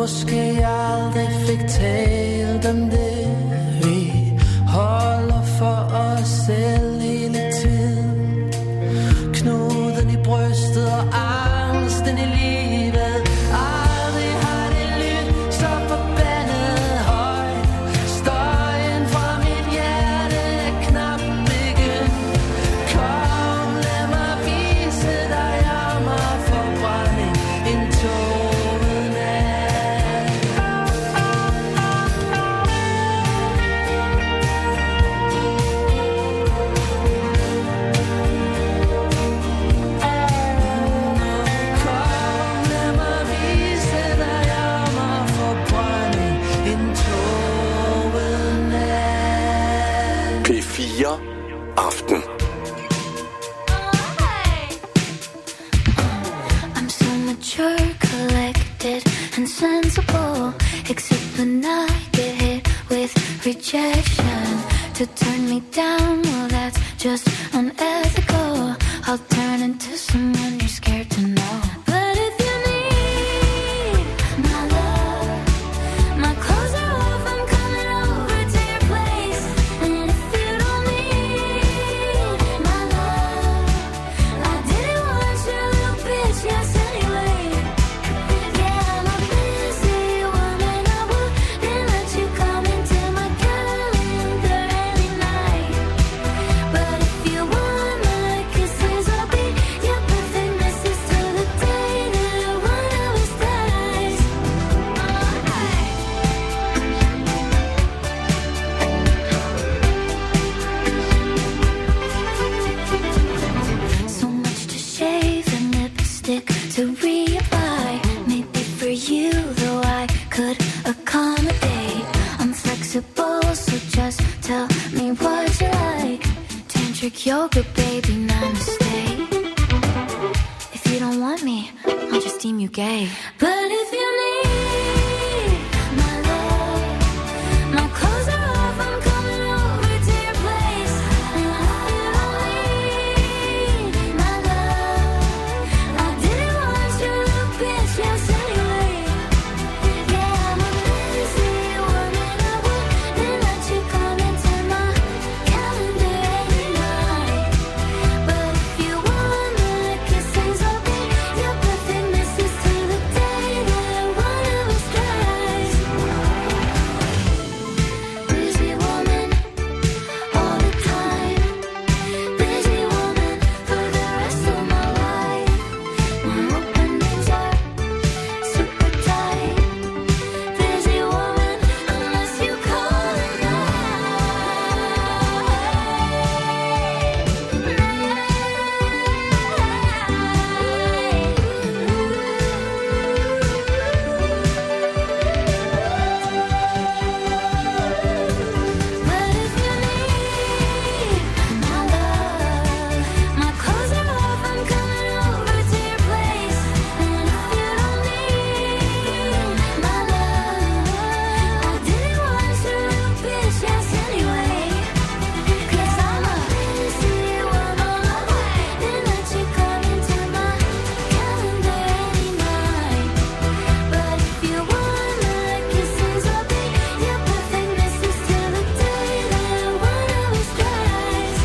måske aldrig fik talt om det. Vi holder for os selv hele tiden. Knuden i brystet og angsten i livet. Aldrig har det lydt så forbandet højt. Støjen fra mit hjerte er knap begyndt. Kom, lad mig vise dig jammerforbrænding. En tåget nat. Kom, lad mig vise dig jammerforbrænding. En tåget nat. P4 Aften. I'm so mature, collected, and sensible. Except when I get hit with rejection. To turn me down, well, that's just unethical. I'll turn into someone you're scared to know. But if you need my love, my clothes are off, I'm coming over to your place. And if you don't need my love, I didn't want you, little bitch, yes, anyway. Yeah, I'm a busy woman, I wouldn't let you come into my calendar any night. But if you want my kisses, I'll be your perfect missus till the day that one of us dies. So much to shave and lipstick to reapply. Maybe for you, though, I could accommodate. I'm flexible, so just tell me what you like. Tantric yoga, baby, namaste. If you don't want me, I'll just deem you gay. But if you need my love, my clothes are off, I'm coming over to your place. And if you don't need my love, I didn't want you, little bitch, yes, anyway. Yeah, I'm a busy woman, I wouldn't let you come into my calendar any night. But if you want my kisses, I'll be your perfect missus till the day that one of us dies. Busy woman, all the time. Busy woman for the rest of my life. My openings are super tight. Busy woman, unless you call it But if you need my love, my clothes are off, I'm coming over to your place. And if you don't need my love, I didn't want you, little bitch, yes, anyway. 'Cause I'm a busy woman, I wouldn't let you come into my calendar any night. But if you want my kisses, I'll be your perfect missus till the day that one of us dies.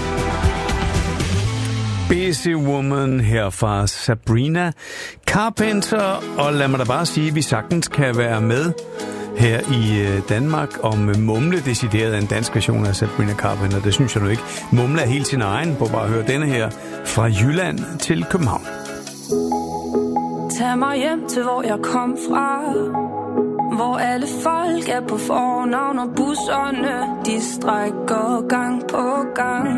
Busy Woman her fra Sabrina Carpenter. Og lad mig da bare sige, at vi sagtens kan være med her i Danmark og Mumle decideret en dansk version af Sabrina Carpenter. Det synes jeg nu ikke. Mumle er helt sin egen. På bare at høre denne her fra Jylland til København. Tag mig hjem til, hvor jeg kom fra. Hvor alle folk er på fornavn, og busserne, de strækker gang på gang.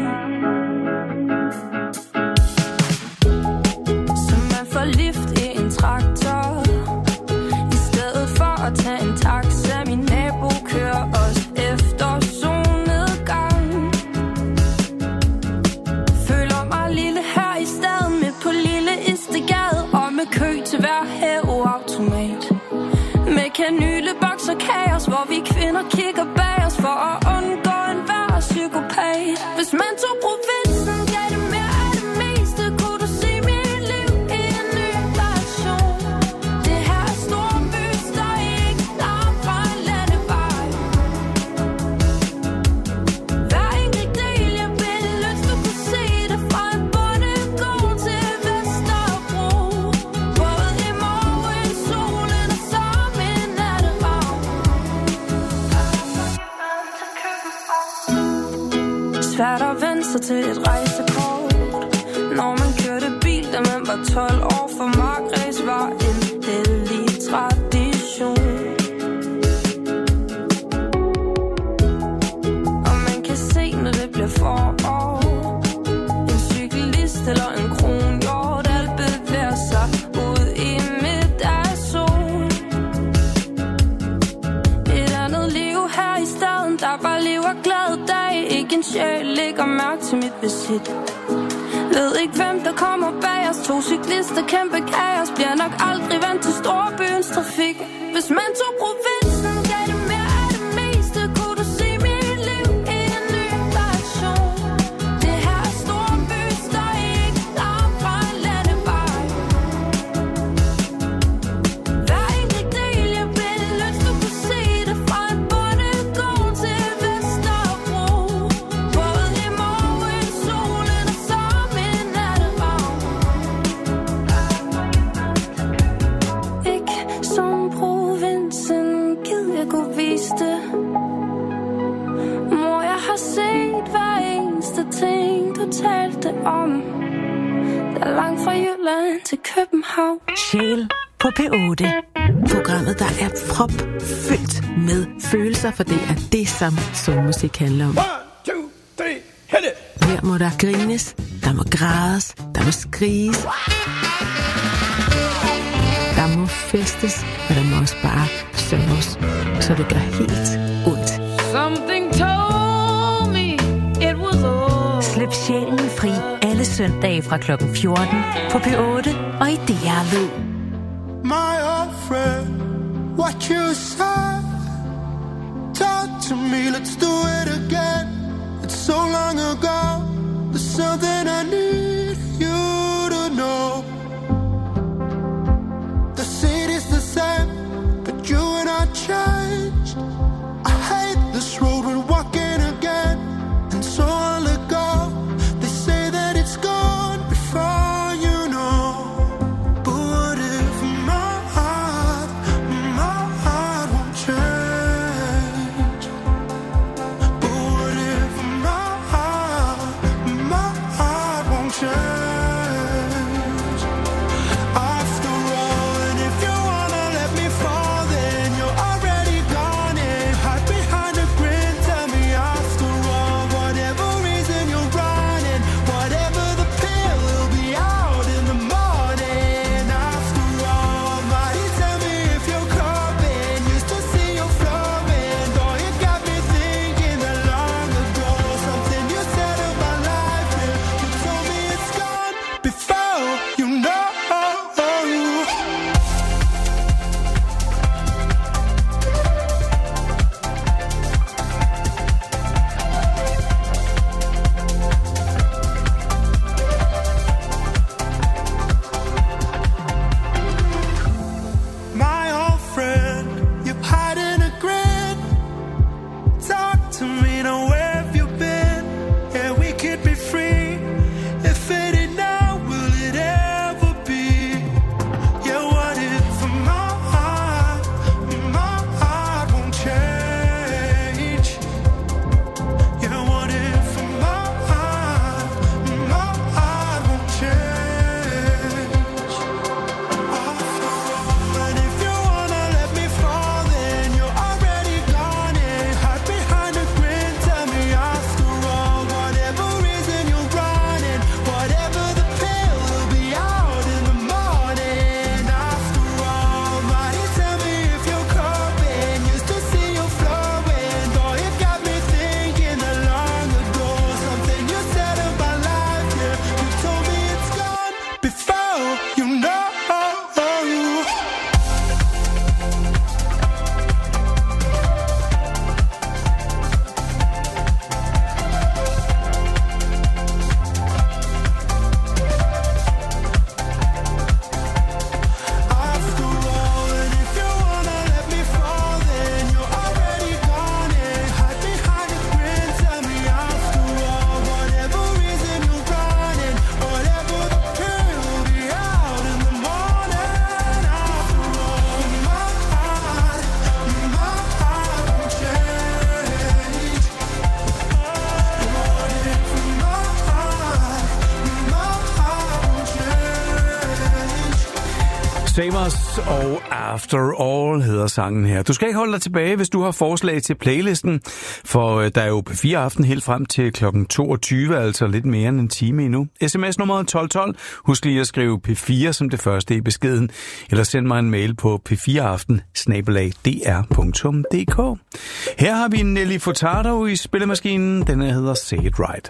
Så man får lift i en traktor, i stedet for at tage en taxa. Min nabo kører os efter solnedgang. Føler mig lille her i staden, midt på lille Istegade, og med kø til hver hæveautomat. Med kanyleboks og kaos, hvor vi kvinder kigger bag os for at undgå enhver psykopat. Hvis man tog provinsen, gav det mere af det meste, kunne du se mit liv i en ny version. Det her er storby, støj, ikke svært at vende sig til et rejsekort. Når man kørte bil, da man var 12 år, for markræs var en hellig tradition. Og man kan se, når det bliver forår, en cyklist eller en kronhjort, alt bevæger sig ud i middagssol. Et andet liv her i staden, der bare lever glad dag. Ikke en sjæl lægger mærke til mit visit. Ved ikke hvem der kommer bag os. 2 cyklister, kæmpe kaos. Bliver nok aldrig vant til storbyens trafik. Hvis man tog provinsen, gav det mere af det meste. Kunne du se mit liv i en ny version. Det her storby står ikke langt fra en landevej. Hver enkelt del jeg vil lyst, du kunne se det fra en bondegård til Vesterbro. Både i morgen, solen og som en natteravn. Ikke som provinsen, gid jeg kunne vise det. Mor, jeg har set hver eneste ting, du talte om. Der er langt fra Jylland til København. Sjæl på P8. Programmet, der er propfyldt med følelser, for det er det, som soulmusik handler om. 1, 2, 3, hit it! Her må der grines, der må grædes, der må skriges. Der må festes, og der må også bare sørges, så det gør helt ondt. Something told me it was all. Slip sjælen fri alle søndage fra klokken 14 på P8 og i DR Lyd. My old friend, what you said. Talk to me, let's do it again. It's so long ago. There's something I need you to know. The city's the same, but you and I changed. I hate this road we're walking again, and so I'll let go. They say that it's gone before you know. But what if my heart won't change? But what if my heart won't change? Save Us og After All hedder sangen her. Du skal ikke holde dig tilbage, hvis du har forslag til playlisten, for der er jo P4 Aften helt frem til kl. 22, altså lidt mere end en time endnu. SMS nummeret 1212. Husk lige at skrive P4 som det første i beskeden, eller send mig en mail på p4aften@dr.dk. Her har vi Nelly Furtado i spillemaskinen. Den her hedder Say It Right.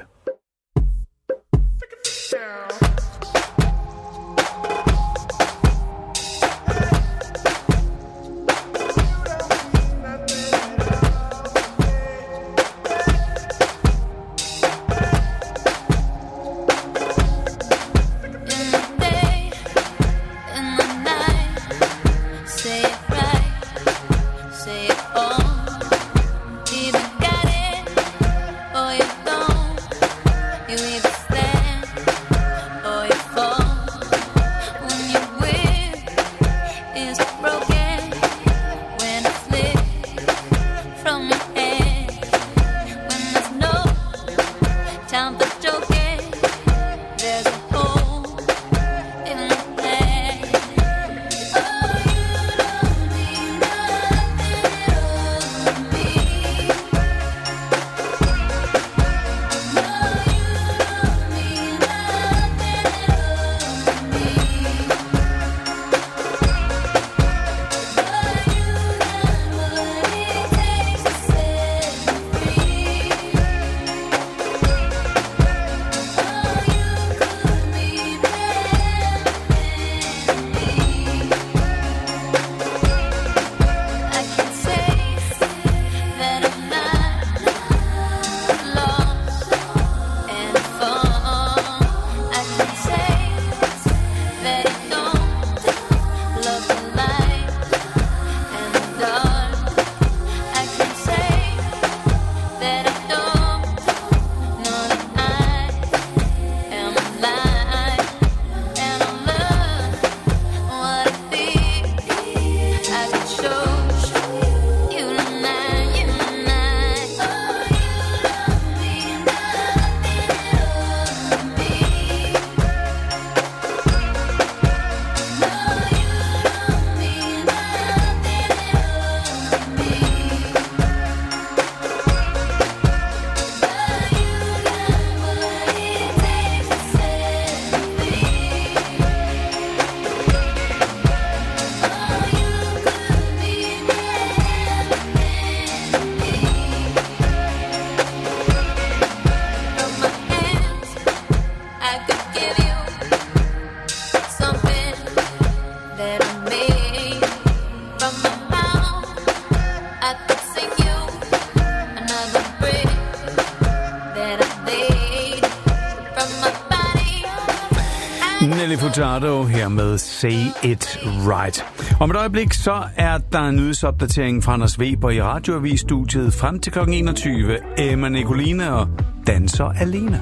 Nelly Furtado her med Say It Right. Om et øjeblik så er der en nyhedsopdatering fra Anders Weber i Radioavis-studiet frem til kl. 21. Emma Nicoline og Danser Alene.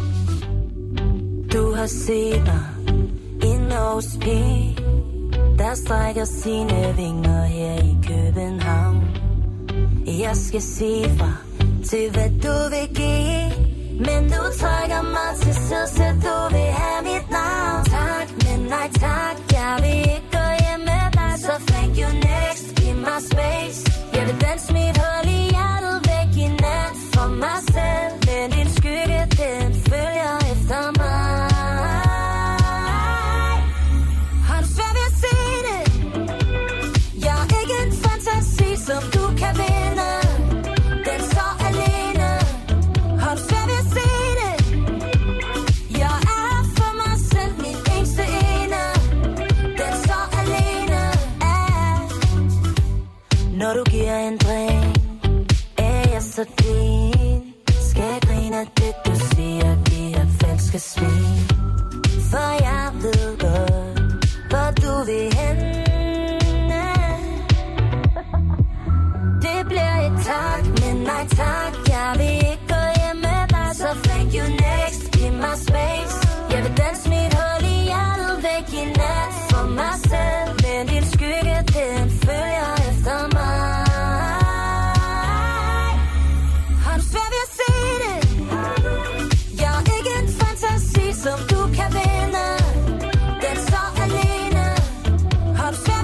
Du har set mig i Norges P, der strækker sine vinger her i København. Jeg skal sige fra til hvad du vil give, men du trækker mig til side, så du vil have mit navn. Tak, men nej tak, jeg vil ikke gå hjem med dig, så thank you next, give mig space. Jeg vil danse mit hul i hjertet væk i nat for mig selv, men din skygge, den følger efter mig. Har du svært ved at se det? Jeg er ikke en fantasi, som du kan vinde. Den står alene. Har du svært ved at se det? Jeg er for mig selv, min eneste ene. Den står alene. Når du giver en drink, er jeg så din. Skal jeg grine af det, du siger, de her falske svin. For jeg ved godt, hvor du vil hen. Det bliver et tak, men nej tak, jeg vil ikke gå hjem med dig, så thank you next, give mig space. Jeg vil danse mit hul i hjertet væk i nat for mig selv, men din skygge, den følger efter mig. Har du svært ved at se det? Jeg er ikke en fantasi, som du kan vinde. Den står alene. Har du svært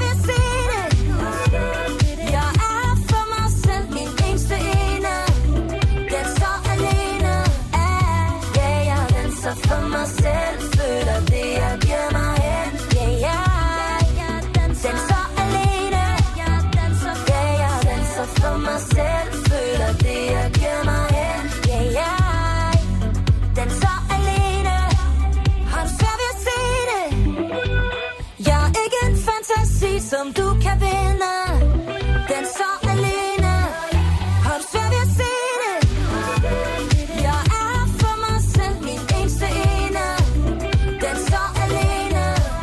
som du kan vinde. Den så alene. Har du svært ved at se det? Jeg er for mig selv min eneste ene. Den så alene.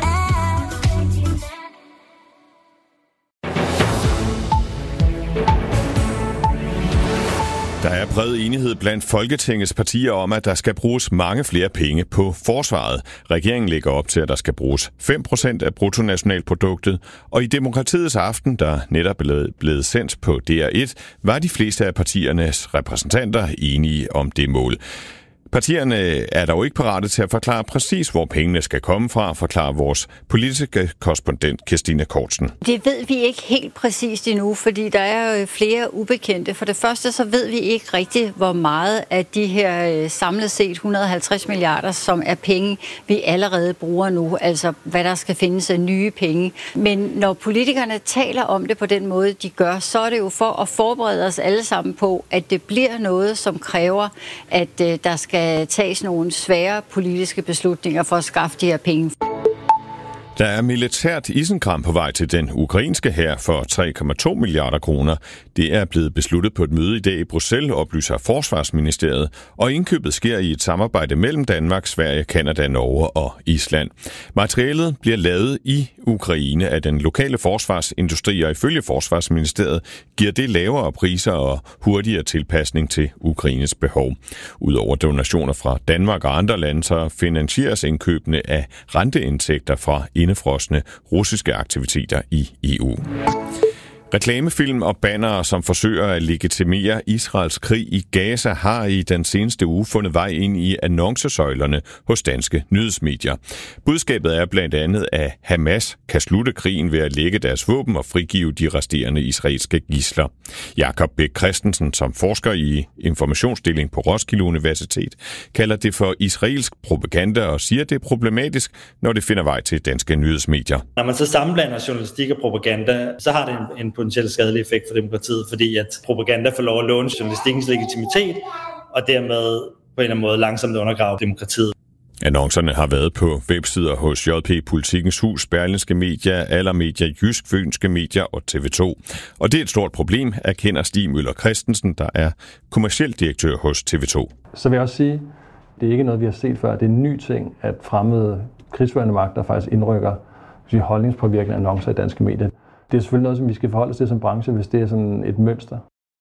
Der er bred enighed blandt Folketingets partier om, at der skal bruges mange flere penge på forsvaret. Regeringen lægger op til, at der skal bruges 5% af bruttonationalproduktet, og i Demokratiets aften, der netop er blevet sendt på DR1, var de fleste af partiernes repræsentanter enige om det mål. Partierne er dog ikke parate til at forklare præcis, hvor pengene skal komme fra, forklarer vores politiske korrespondent Christina Kortsen. Det ved vi ikke helt præcist endnu, fordi der er flere ubekendte. For det første så ved vi ikke rigtigt, hvor meget af de her samlet set 150 milliarder, som er penge, vi allerede bruger nu. Altså hvad der skal findes af nye penge. Men når politikerne taler om det på den måde, de gør, så er det jo for at forberede os alle sammen på, at det bliver noget, som kræver, at der skal tages nogle svære politiske beslutninger for at skaffe de her penge. Der er militært isenkram på vej til den ukrainske hær for 3,2 milliarder kroner. Det er blevet besluttet på et møde i dag i Bruxelles, oplyser Forsvarsministeriet, og indkøbet sker i et samarbejde mellem Danmark, Sverige, Canada, Norge og Island. Materialet bliver lavet i Ukraine af den lokale forsvarsindustri, og ifølge Forsvarsministeriet giver det lavere priser og hurtigere tilpasning til Ukraines behov. Udover donationer fra Danmark og andre lande, så finansieres indkøbene af renteindtægter fra indefrosne russiske aktiviteter i EU. Reklamefilm og bannere, som forsøger at legitimere Israels krig i Gaza, har i den seneste uge fundet vej ind i annoncesøjlerne hos danske nyhedsmedier. Budskabet er blandt andet, at Hamas kan slutte krigen ved at lægge deres våben og frigive de resterende israelske gidsler. Jakob Bæk Christensen, som forsker i informationsdeling på Roskilde Universitet, kalder det for israelsk propaganda og siger, at det er problematisk, når det finder vej til danske nyhedsmedier. Når man så sammenblander journalistik og propaganda, så har det en potentielt skadelig effekt for demokratiet, fordi at propaganda får lov at låne journalistikkens legitimitet, og dermed på en eller anden måde langsomt undergrave demokratiet. Annoncerne har været på websider hos JP Politikens Hus, Berlingske Media, Allermedia, Jysk, Fynske Medier og TV2. Og det er et stort problem, erkender Stig Møller Christensen, der er kommerciel direktør hos TV2. Så vil jeg også sige, det er ikke noget, vi har set før. Det er en ny ting, at fremmede krigsførende magter faktisk indrykker holdningspåvirkende annoncer i danske medier. Det er selvfølgelig noget, som vi skal forholde os til som branche, hvis det er sådan et mønster.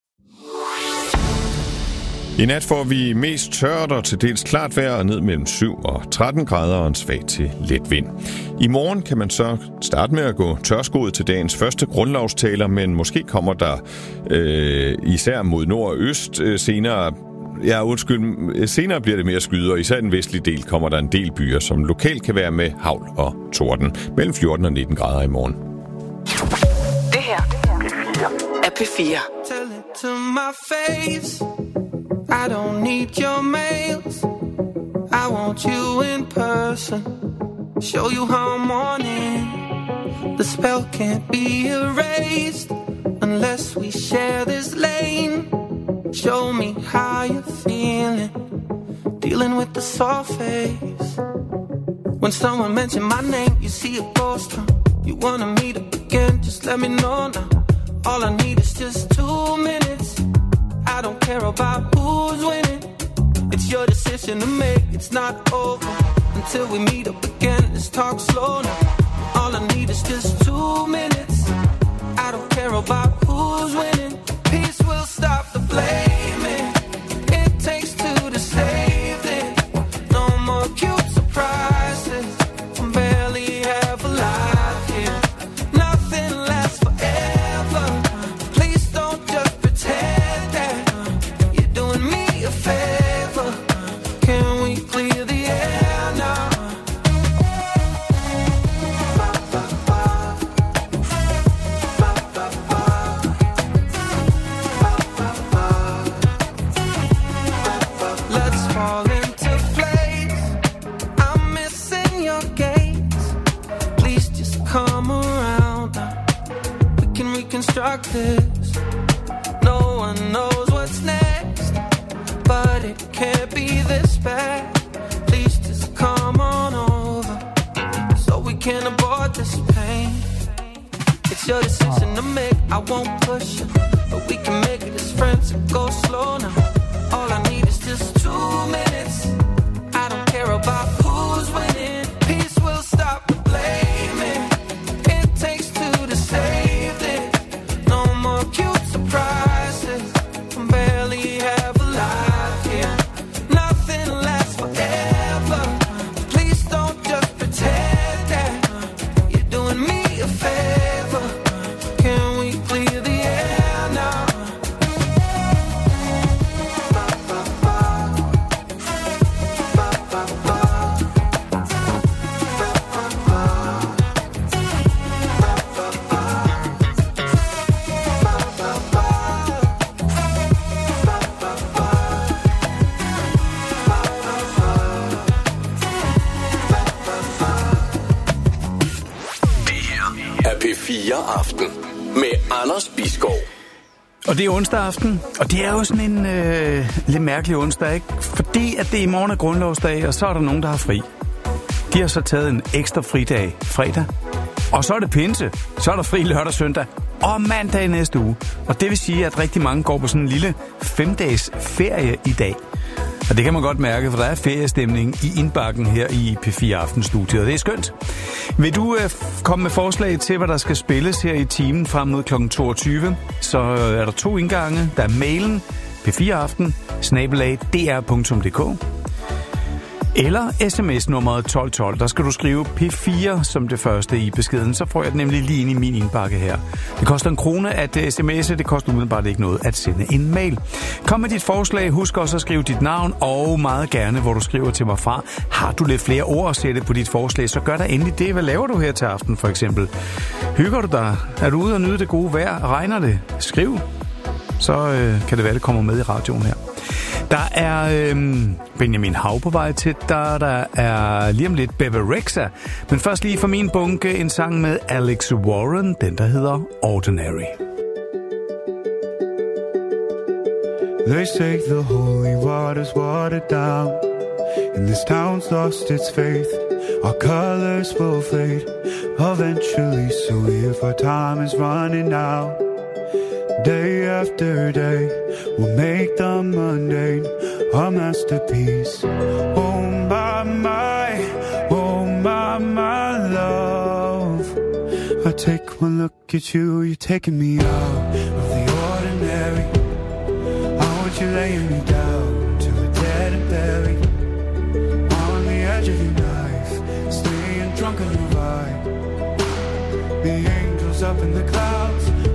I nat får vi mest tørt og til dels klart vejr og ned mellem 7 og 13 grader og en svag til let vind. I morgen kan man så starte med at gå tørskoet til dagens første grundlovstaler, men måske kommer der især mod nord og øst senere. Senere bliver det mere skyder, og især i den vestlige del kommer der en del byer, som lokalt kan være med hagl og torden mellem 14 og 19 grader i morgen. Det her er P4. Tell it to my face. I don't need your mails. I want you in person. Show you how I'm on it. The spell can't be erased unless we share this lane. Show me how you're feeling, dealing with the soft face. When someone mentioned my name, you see a ghost. You wanna meet up again, just let me know now. All I need is just 2 minutes. I don't care about who's winning. It's your decision to make, it's not over until we meet up again. Let's talk slow now. All I need is just 2 minutes. I don't care about who's winning. Peace will stop the blaming. It takes two to save it. No more cute surprises. I'm barely half alive here. Nothing lasts forever. Please don't just pretend that you're doing me a favor. Can we clear the air now? Let's fall into place. I'm missing your gaze. Please just come around now. We can reconstruct this. No one knows what's next, but it can't be this bad. Please just come on over so we can abort this pain. It's your decision to make, I won't push you. But we can make it as friends and go slow now. All I need is just 2 minutes. I don't care about who's winning. Peace will stop the blaming. It takes two to save it. No more cute surprises. I'm barely half alive here. Nothing lasts forever. Please don't just pretend that you're doing me a favor. Can we clear the air now? P4 Aften med Anders Bisgaard. Og det er onsdag aften, og det er jo sådan en lidt mærkelig onsdag, ikke? Fordi at det i morgen er grundlovsdag, og så er der nogen, der har fri. De har så taget en ekstra fridag fredag, og så er det pinse, så er der fri lørdag søndag og mandag næste uge. Og det vil sige, at rigtig mange går på sådan en lille 5-dages ferie i dag. Og det kan man godt mærke, for der er feriestemning i indbakken her i P4 Aftenstudiet, og det er skønt. Vil du komme med forslag til, hvad der skal spilles her i timen frem mod kl. 22, så er der 2 indgange. Der er mailen p4aften@dr.dk eller sms-nummeret 1212. Der skal du skrive P4 som det første i beskeden, så får jeg det nemlig lige ind i min indbakke her. Det koster 1 krone at sms'e, det koster umiddelbart ikke noget at sende en mail. Kom med dit forslag, husk også at skrive dit navn, og meget gerne, hvor du skriver til mig fra. Har du lidt flere ord at sætte på dit forslag, så gør der endelig det. Hvad laver du her til aften for eksempel? Hygger du dig? Er du ude og nyde det gode vejr? Regner det? Skriv. Så kan det være, det kommer med i radioen her. Der er Benjamin Hav på vej til dig. Der er lige om lidt Bebe Rexha. Men først lige for min bunke en sang med Alex Warren. Den der hedder Ordinary. They say the holy water's watered down, and this town's lost its faith. Our colors will fade eventually, so if our time is running out, day after day, we'll make the mundane a masterpiece. Oh my love, I take one look at you, you're taking me out of the ordinary. I want you laying me down till we're dead and buried on the edge of your knife, staying drunk on your vibe. The angels up in the clouds,